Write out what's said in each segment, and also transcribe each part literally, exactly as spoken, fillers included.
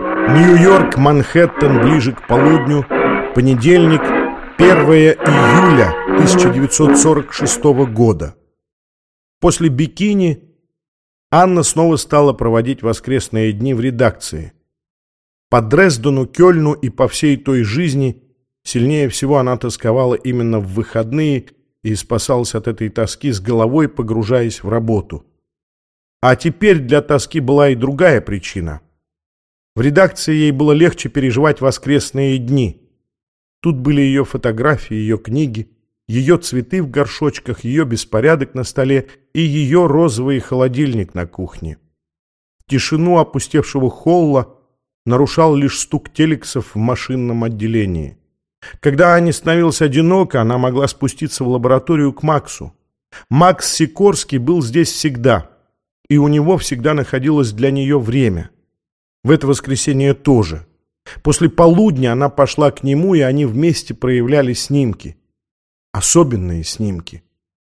Нью-Йорк, Манхэттен, ближе к полудню. Понедельник, первое июля тысяча девятьсот сорок шестого года. После бикини Анна снова стала проводить воскресные дни в редакции. По Дрездену, Кёльну и по всей той жизни сильнее всего она тосковала именно в выходные и спасалась от этой тоски с головой, погружаясь в работу. А теперь для тоски была и другая причина. В редакции ей было легче переживать воскресные дни. Тут были ее фотографии, ее книги, ее цветы в горшочках, ее беспорядок на столе и ее розовый холодильник на кухне. Тишину опустевшего холла нарушал лишь стук телексов в машинном отделении. Когда Анне становилось одиноко, она могла спуститься в лабораторию к Максу. Макс Сикорский был здесь всегда, и у него всегда находилось для нее время. В это воскресенье тоже. После полудня она пошла к нему, и они вместе проявляли снимки. Особенные снимки.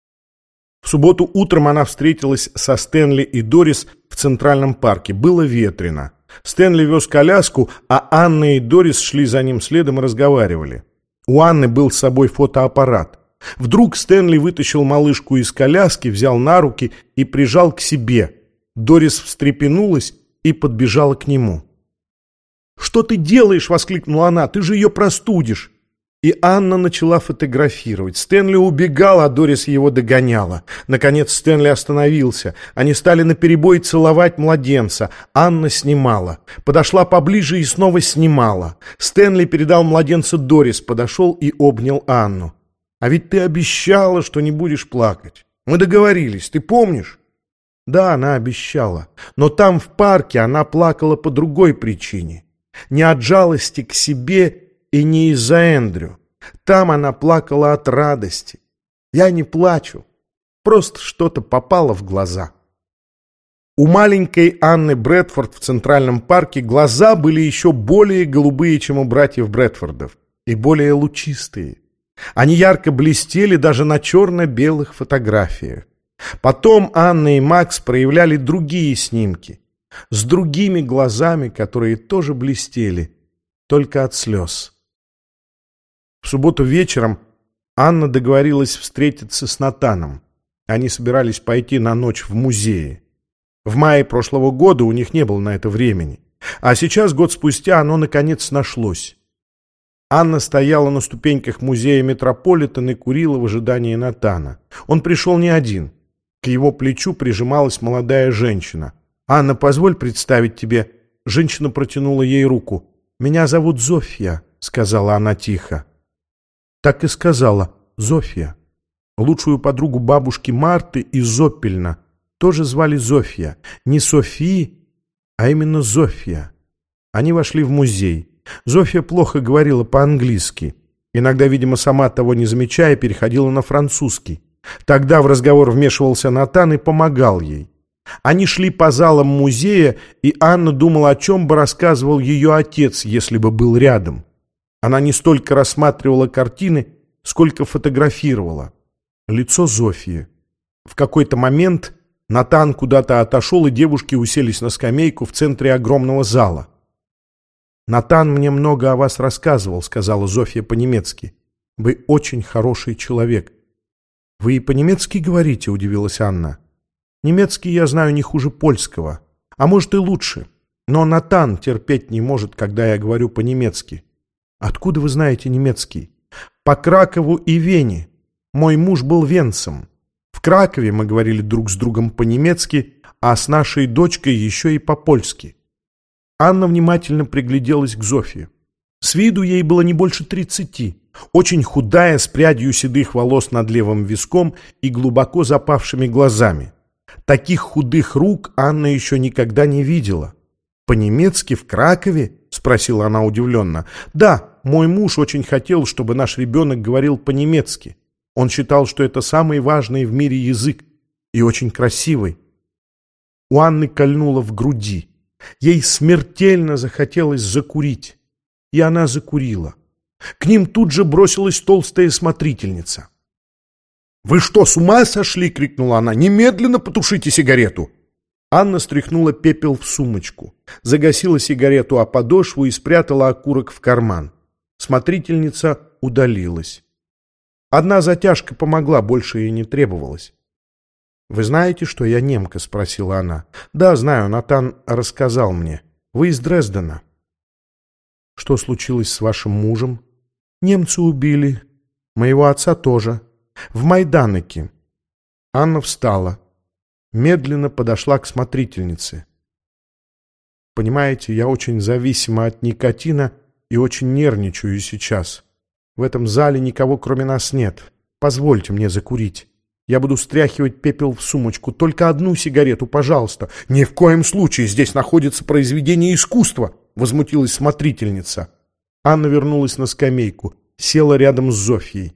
В субботу утром она встретилась со Стэнли и Дорис в Центральном парке. Было ветрено. Стэнли вез коляску, а Анна и Дорис шли за ним следом и разговаривали. У Анны был с собой фотоаппарат. Вдруг Стэнли вытащил малышку из коляски, взял на руки и прижал к себе. Дорис встрепенулась и подбежала к нему. «Что ты делаешь?» — воскликнула она. «Ты же ее простудишь!» И Анна начала фотографировать. Стэнли убегал, а Дорис его догоняла. Наконец Стэнли остановился. Они стали наперебой целовать младенца. Анна снимала. Подошла поближе и снова снимала. Стэнли передал младенца Дорис, подошел и обнял Анну. «А ведь ты обещала, что не будешь плакать. Мы договорились, ты помнишь?» Да, она обещала. Но там, в парке, она плакала по другой причине. Не от жалости к себе и не из-за Эндрю. Там она плакала от радости. Я не плачу. Просто что-то попало в глаза. У маленькой Анны Брэдфорд в Центральном парке глаза были еще более голубые, чем у братьев Брэдфордов, и более лучистые. Они ярко блестели даже на черно-белых фотографиях. Потом Анна и Макс проявляли другие снимки с другими глазами, которые тоже блестели, только от слез. В субботу вечером Анна договорилась встретиться с Натаном. Они собирались пойти на ночь в музее. В мае прошлого года у них не было на это времени. А сейчас, год спустя, оно наконец нашлось. Анна стояла на ступеньках музея Метрополитен и курила в ожидании Натана. Он пришел не один. К его плечу прижималась молодая женщина. «Анна, позволь представить тебе». Женщина протянула ей руку. «Меня зовут Зофья», — сказала она тихо. Так и сказала Зофья. Лучшую подругу бабушки Марты из Зоппельна тоже звали Зофья. Не Софи, а именно Зофья. Они вошли в музей. Зофья плохо говорила по-английски. Иногда, видимо, сама того не замечая, переходила на французский. Тогда в разговор вмешивался Натан и помогал ей. Они шли по залам музея, и Анна думала, о чем бы рассказывал ее отец, если бы был рядом. Она не столько рассматривала картины, сколько фотографировала. Лицо Зофьи. В какой-то момент Натан куда-то отошел, и девушки уселись на скамейку в центре огромного зала. «Натан мне много о вас рассказывал», — сказала Зофья по-немецки. «Вы очень хороший человек». «Вы и по-немецки говорите?» — удивилась Анна. «Немецкий я знаю не хуже польского, а может и лучше. Но Натан терпеть не может, когда я говорю по-немецки». «Откуда вы знаете немецкий?» «По Кракову и Вене. Мой муж был венцем. В Кракове мы говорили друг с другом по-немецки, а с нашей дочкой еще и по-польски». Анна внимательно пригляделась к Зофье. С виду ей было не больше тридцати. Очень худая, с прядью седых волос над левым виском и глубоко запавшими глазами. Таких худых рук Анна еще никогда не видела. «По-немецки в Кракове?» — спросила она удивленно. «Да, мой муж очень хотел, чтобы наш ребенок говорил по-немецки. Он считал, что это самый важный в мире язык и очень красивый». У Анны кольнуло в груди. Ей смертельно захотелось закурить. И она закурила. К ним тут же бросилась толстая смотрительница. «Вы что, с ума сошли?» — крикнула она. «Немедленно потушите сигарету!» Анна стряхнула пепел в сумочку, загасила сигарету о подошву и спрятала окурок в карман. Смотрительница удалилась. Одна затяжка помогла, больше ей не требовалось. «Вы знаете, что я немка?» — спросила она. «Да, знаю, Натан рассказал мне. Вы из Дрездена». «Что случилось с вашим мужем?» «Немцы убили. Моего отца тоже. В Майданыке». Анна встала. Медленно подошла к смотрительнице. «Понимаете, я очень зависима от никотина и очень нервничаю сейчас. В этом зале никого, кроме нас, нет. Позвольте мне закурить. Я буду стряхивать пепел в сумочку. Только одну сигарету, пожалуйста». «Ни в коем случае, здесь находится произведение искусства», — возмутилась смотрительница. Анна вернулась на скамейку, села рядом с Зофьей.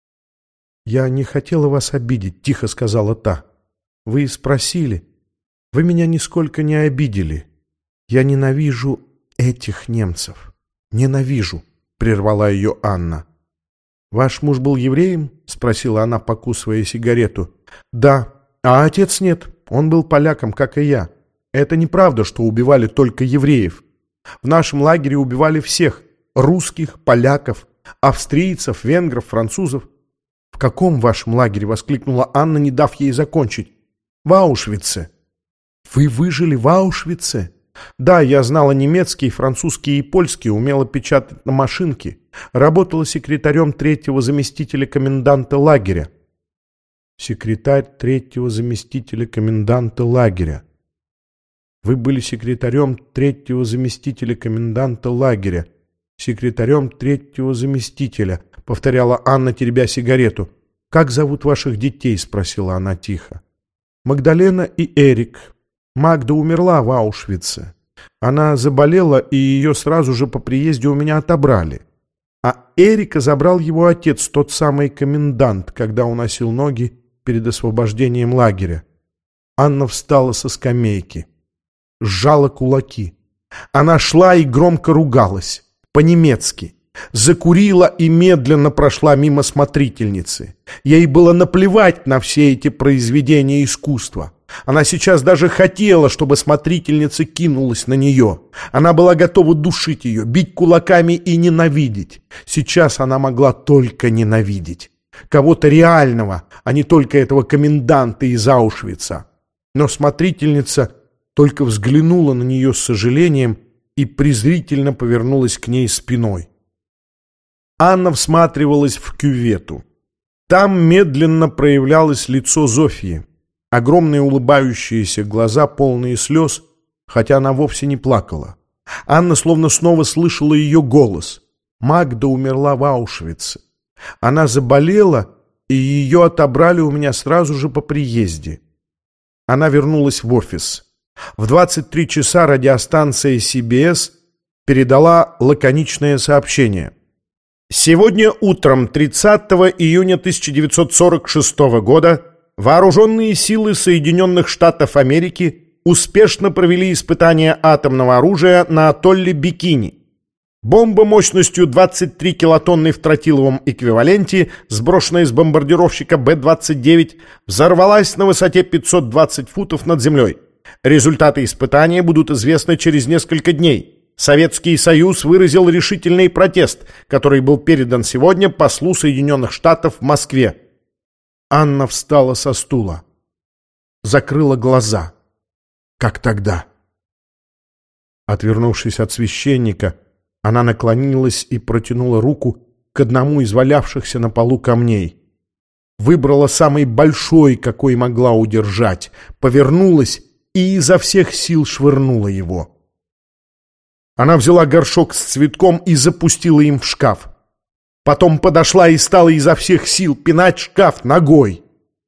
«Я не хотела вас обидеть», — тихо сказала та. «Вы спросили. Вы меня нисколько не обидели. Я ненавижу этих немцев. Ненавижу», — прервала ее Анна. «Ваш муж был евреем?» — спросила она, покусывая сигарету. «Да, а отец нет. Он был поляком, как и я. Это неправда, что убивали только евреев. В нашем лагере убивали всех — русских, поляков, австрийцев, венгров, французов». «В каком вашем лагере?» — воскликнула Анна, не дав ей закончить. «В Аушвице». «Вы выжили в Аушвице?» «Да, я знала немецкий, французский и польский, умела печатать на машинке. Работала секретарем третьего заместителя коменданта лагеря». «Секретарь третьего заместителя коменданта лагеря. Вы были секретарем третьего заместителя коменданта лагеря. Секретарем третьего заместителя», — повторяла Анна, теребя сигарету. «Как зовут ваших детей?» — спросила она тихо. «Магдалена и Эрик. Магда умерла в Аушвице. Она заболела, и ее сразу же по приезде у меня отобрали. А Эрика забрал его отец, тот самый комендант, когда уносил ноги перед освобождением лагеря». Анна встала со скамейки, сжала кулаки. Она шла и громко ругалась, по-немецки. Закурила и медленно прошла мимо смотрительницы. Ей было наплевать на все эти произведения искусства. Она сейчас даже хотела, чтобы смотрительница кинулась на нее. Она была готова душить ее, бить кулаками и ненавидеть. Сейчас она могла только ненавидеть. Кого-то реального, а не только этого коменданта из Аушвица. Но смотрительница только взглянула на нее с сожалением и презрительно повернулась к ней спиной. Анна всматривалась в кювету. Там медленно проявлялось лицо Зофьи. Огромные улыбающиеся глаза, полные слез, хотя она вовсе не плакала. Анна словно снова слышала ее голос. Магда умерла в Аушвице. Она заболела, и ее отобрали у меня сразу же по приезде. Она вернулась в офис. В двадцать три часа радиостанция си би эс передала лаконичное сообщение. Сегодня утром тридцатого июня тысяча девятьсот сорок шестого года вооруженные силы Соединенных Штатов Америки успешно провели испытания атомного оружия на атолле Бикини. Бомба мощностью двадцать три килотонны в тротиловом эквиваленте, сброшенная из бомбардировщика Бэ двадцать девять, взорвалась на высоте пятьсот двадцать футов над землей. Результаты испытания будут известны через несколько дней. Советский Союз выразил решительный протест, который был передан сегодня послу Соединенных Штатов в Москве. Анна встала со стула, закрыла глаза, как тогда. Отвернувшись от священника, она наклонилась и протянула руку к одному из валявшихся на полу камней. Выбрала самый большой, какой могла удержать, повернулась и изо всех сил швырнула его. Она взяла горшок с цветком и запустила им в шкаф. Потом подошла и стала изо всех сил пинать шкаф ногой.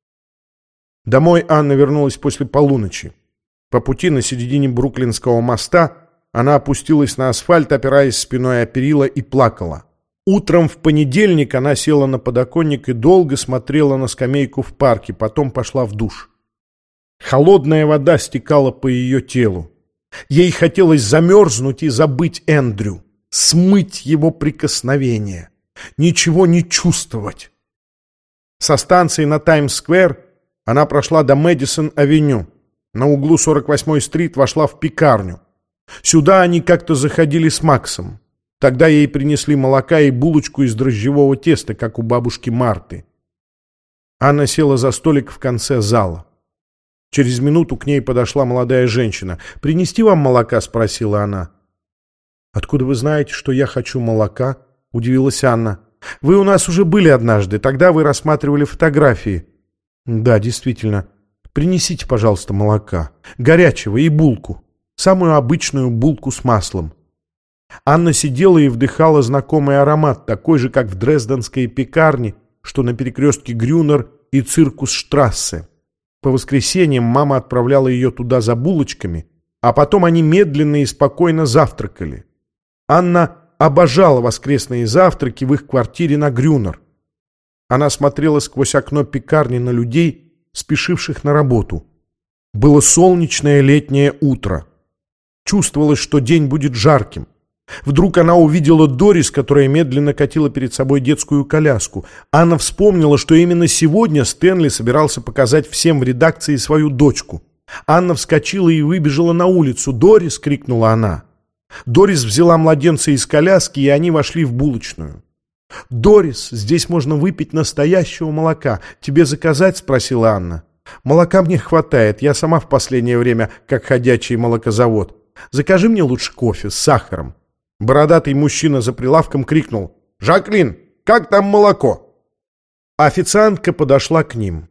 Домой Анна вернулась после полуночи. По пути на середине Бруклинского моста она опустилась на асфальт, опираясь спиной о перила, и плакала. Утром в понедельник она села на подоконник и долго смотрела на скамейку в парке, потом пошла в душ. Холодная вода стекала по ее телу. Ей хотелось замерзнуть и забыть Эндрю, смыть его прикосновение, ничего не чувствовать. Со станции на Таймс-сквер она прошла до Мэдисон-авеню. на углу сорок восьмой стрит вошла в пекарню. Сюда они как-то заходили с Максом. Тогда ей принесли молока и булочку из дрожжевого теста, как у бабушки Марты. Анна села за столик в конце зала. Через минуту к ней подошла молодая женщина. «Принести вам молока?» — спросила она. «Откуда вы знаете, что я хочу молока?» — удивилась Анна. «Вы у нас уже были однажды. Тогда вы рассматривали фотографии». «Да, действительно. Принесите, пожалуйста, молока. Горячего и булку. Самую обычную булку с маслом». Анна сидела и вдыхала знакомый аромат, такой же, как в дрезденской пекарне, что на перекрестке Грюнер и Циркусштрассе. По воскресеньям мама отправляла ее туда за булочками, а потом они медленно и спокойно завтракали. Анна обожала воскресные завтраки в их квартире на Грюнер. Она смотрела сквозь окно пекарни на людей, спешивших на работу. Было солнечное летнее утро. Чувствовалось, что день будет жарким. Вдруг она увидела Дорис, которая медленно катила перед собой детскую коляску. Анна вспомнила, что именно сегодня Стэнли собирался показать всем в редакции свою дочку. Анна вскочила и выбежала на улицу. «Дорис!» — крикнула она. Дорис взяла младенца из коляски, и они вошли в булочную. «Дорис, здесь можно выпить настоящего молока. Тебе заказать?» — спросила Анна. «Молока мне хватает. Я сама в последнее время как ходячий молокозавод. Закажи мне лучше кофе с сахаром». Бородатый мужчина за прилавком крикнул: «Жаклин, как там молоко?» Официантка подошла к ним.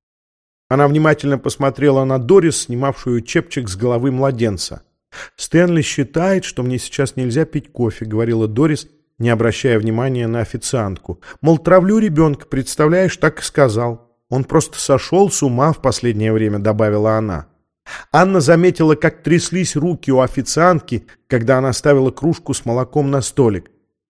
Она внимательно посмотрела на Дорис, снимавшую чепчик с головы младенца. «Стэнли считает, что мне сейчас нельзя пить кофе», — говорила Дорис, не обращая внимания на официантку. «Мол, травлю ребенка, представляешь, так и сказал. Он просто сошел с ума в последнее время», — добавила она. Анна заметила, как тряслись руки у официантки, когда она ставила кружку с молоком на столик.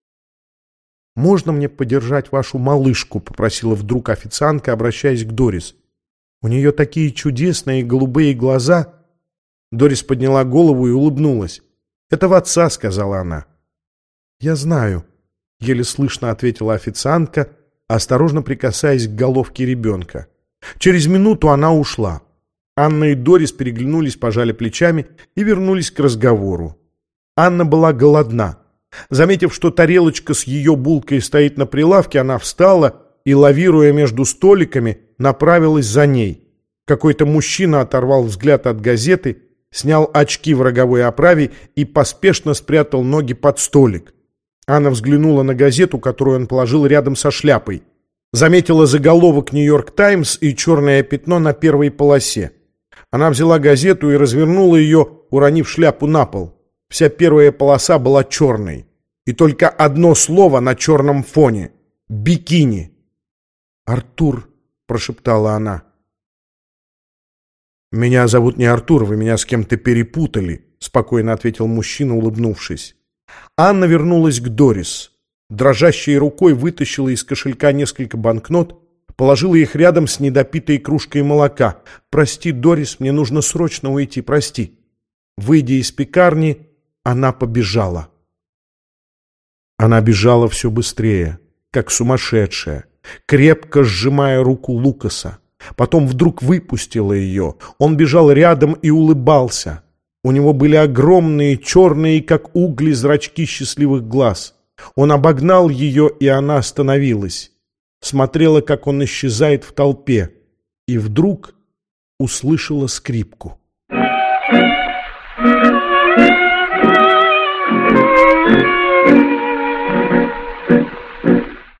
«Можно мне подержать вашу малышку?» — попросила вдруг официантка, обращаясь к Дорис. «У нее такие чудесные голубые глаза». Дорис подняла голову и улыбнулась. «Это в отца», — сказала она. «Я знаю», — еле слышно ответила официантка, осторожно прикасаясь к головке ребенка. Через минуту она ушла. Анна и Дорис переглянулись, пожали плечами и вернулись к разговору. Анна была голодна. Заметив, что тарелочка с ее булкой стоит на прилавке, она встала и, лавируя между столиками, направилась за ней. Какой-то мужчина оторвал взгляд от газеты, снял очки в роговой оправе и поспешно спрятал ноги под столик. Анна взглянула на газету, которую он положил рядом со шляпой. Заметила заголовок «Нью-Йорк Таймс» и черное пятно на первой полосе. Она взяла газету и развернула ее, уронив шляпу на пол. Вся первая полоса была черной. И только одно слово на черном фоне — «бикини». «Артур», — прошептала она. «Меня зовут не Артур, вы меня с кем-то перепутали», — спокойно ответил мужчина, улыбнувшись. Анна вернулась к Дорис. Дрожащей рукой вытащила из кошелька несколько банкнот, положила их рядом с недопитой кружкой молока. «Прости, Дорис, мне нужно срочно уйти, прости». Выйдя из пекарни, она побежала. Она бежала все быстрее, как сумасшедшая, крепко сжимая руку Лукаса. Потом вдруг выпустила ее. Он бежал рядом и улыбался. У него были огромные, черные, как угли, зрачки счастливых глаз. Он обогнал ее, и она остановилась. Смотрела, как он исчезает в толпе, и вдруг услышала скрипку.